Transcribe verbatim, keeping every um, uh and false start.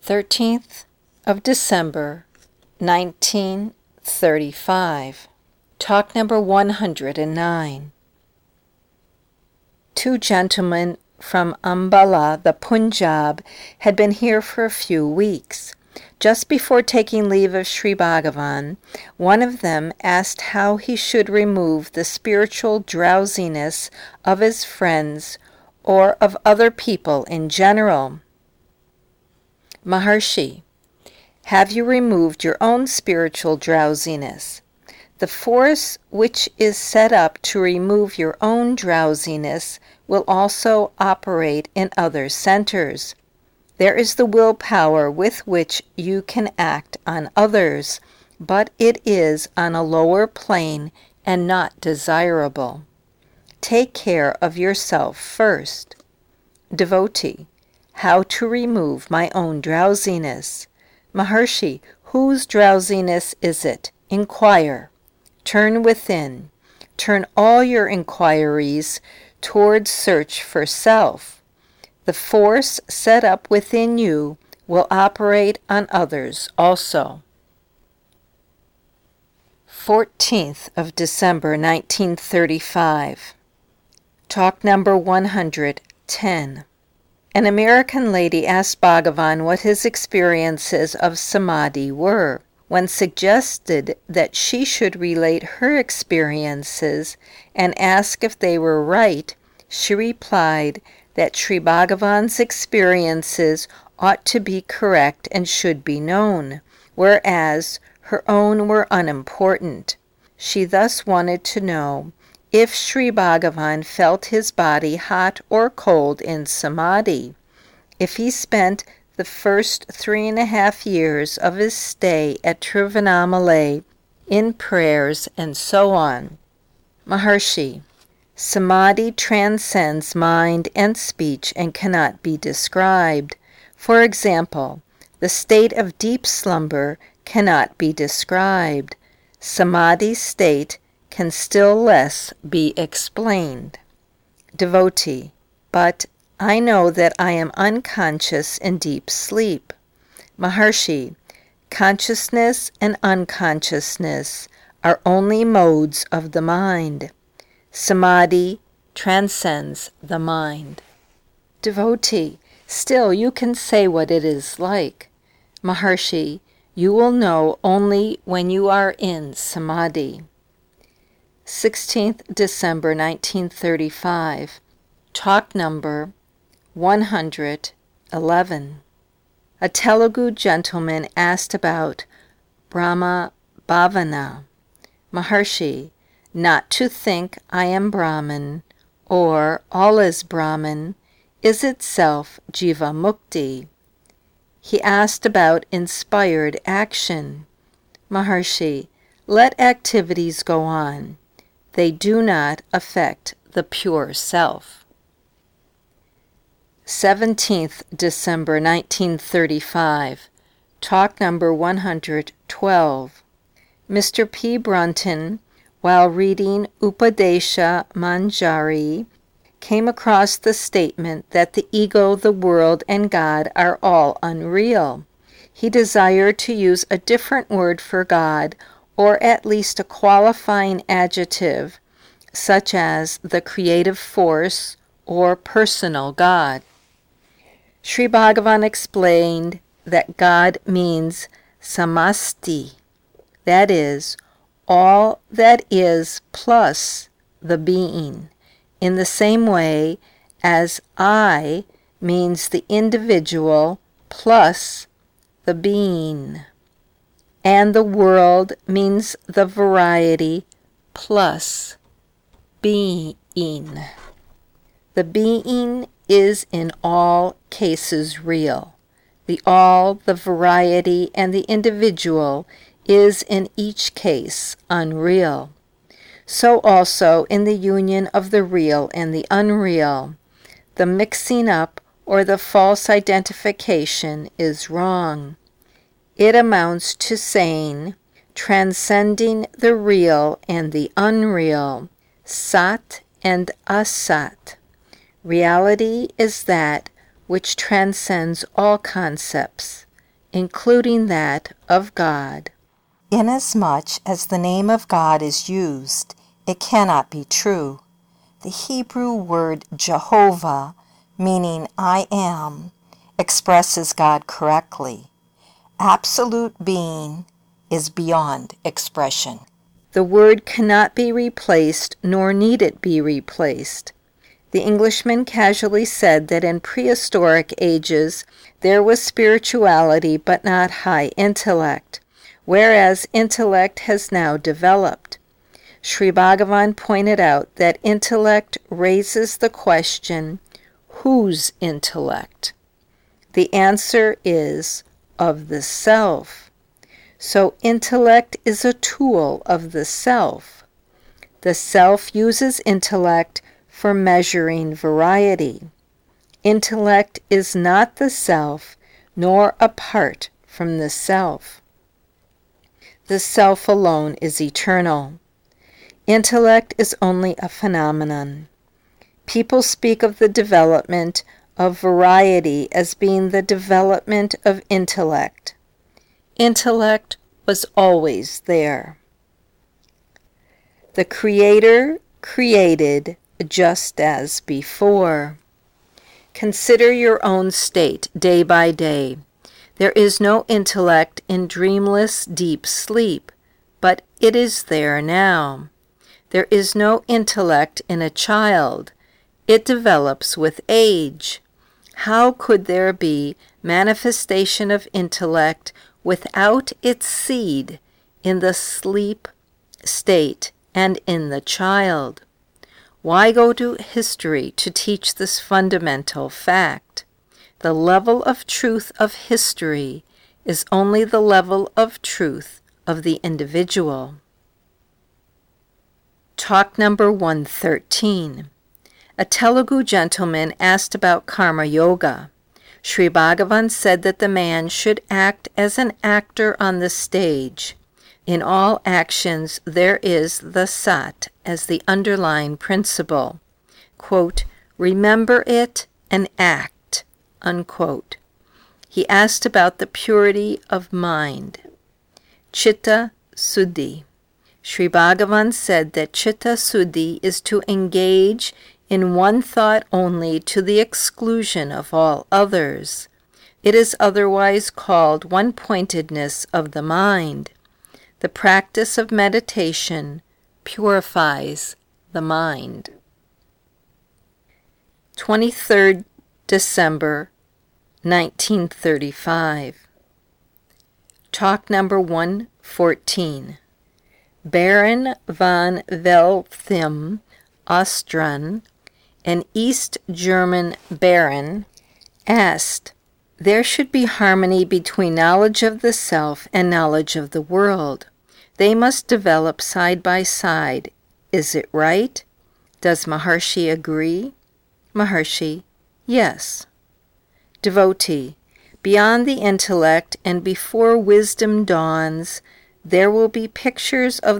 thirteenth of December, nineteen thirty-five. Talk number one hundred nine. Two gentlemen from Ambala, the Punjab, had been here for a few weeks. Just before taking leave of Sri Bhagavan, one of them asked how he should remove the spiritual drowsiness of his friends or of other people in general. Maharshi, have you removed your own spiritual drowsiness? The force which is set up to remove your own drowsiness will also operate in other centers. There is the willpower with which you can act on others, but it is on a lower plane and not desirable. Take care of yourself first. Devotee, how to remove my own drowsiness? Maharshi, whose drowsiness is it? Inquire. Turn within. Turn all your inquiries towards search for self. The force set up within you will operate on others also. fourteenth of December, nineteen thirty-five. Talk number one hundred ten. An American lady asked Bhagavan what his experiences of samadhi were. When suggested that she should relate her experiences and ask if they were right, she replied that Sri Bhagavan's experiences ought to be correct and should be known, whereas her own were unimportant. She thus wanted to know if Sri Bhagavan felt his body hot or cold in samadhi, if he spent the first three and a half years of his stay at Tiruvannamalai in prayers, and so on. Maharshi, samadhi transcends mind and speech and cannot be described. For example, the state of deep slumber cannot be described. Samadhi's state can still less be explained. Devotee, but I know that I am unconscious in deep sleep. Maharshi, consciousness and unconsciousness are only modes of the mind. Samadhi transcends the mind. Devotee, still you can say what it is like. Maharshi, you will know only when you are in samadhi. sixteenth December, nineteen thirty-five. Talk number one hundred eleven. A Telugu gentleman asked about Brahma Bhavana. Maharshi, not to think I am Brahman, or all is Brahman, is itself Jiva Mukti. He asked about inspired action. Maharshi, let activities go on. They do not affect the pure self. seventeenth December, nineteen thirty-five. Talk number one hundred twelve. Mister P. Brunton, while reading Upadesha Manjari, came across the statement that the ego, the world, and God are all unreal. He desired to use a different word for God, or at least a qualifying adjective, such as the creative force or personal God. Sri Bhagavan explained that God means samasti, that is, all that is plus the being, in the same way as I means the individual plus the being, and the world means the variety plus being. The being is in all cases real. The all, the variety, and the individual is in each case unreal. So also in the union of the real and the unreal, the mixing up or the false identification is wrong. It amounts to saying, transcending the real and the unreal, Sat and Asat. Reality is that which transcends all concepts. including that of God. Inasmuch as the name of God is used, it cannot be true. The Hebrew word Jehovah, meaning I am, expresses God correctly. Absolute being is beyond expression. The word cannot be replaced, nor need it be replaced. The Englishman casually said that in prehistoric ages there was spirituality but not high intellect, whereas intellect has now developed. Sri Bhagavan pointed out that intellect raises the question, whose intellect? The answer is of the self. So intellect is a tool of the self. The self uses intellect for measuring variety. Intellect is not the self, nor apart from the self. The self alone is eternal. Intellect is only a phenomenon. People speak of the development of variety as being the development of intellect. Intellect was always there. The Creator created just as before. Consider your own state day by day. There is no intellect in dreamless deep sleep, but it is there now. There is no intellect in a child. It develops with age. How could there be manifestation of intellect without its seed in the sleep state and in the child? Why go to history to teach this fundamental fact? The level of truth of history is only the level of truth of the individual. Talk number one thirteen. A Telugu gentleman asked about karma yoga. Sri Bhagavan said that the man should act as an actor on the stage. In all actions there is the sat as the underlying principle. Quote, remember it and act, unquote. He asked about the purity of mind. Chitta Suddhi. Sri Bhagavan said that Chitta Suddhi is to engage in one thought only to the exclusion of all others. It is otherwise called one-pointedness of the mind. The practice of meditation purifies the mind. twenty-third December, nineteen thirty-five. Talk number one fourteen. Baron van Velthem Ostran, an East German baron, asked, there should be harmony between knowledge of the self and knowledge of the world. They must develop side by side. Is it right? Does Maharshi agree? Maharshi, yes. Devotee, beyond the intellect and before wisdom dawns, there will be pictures of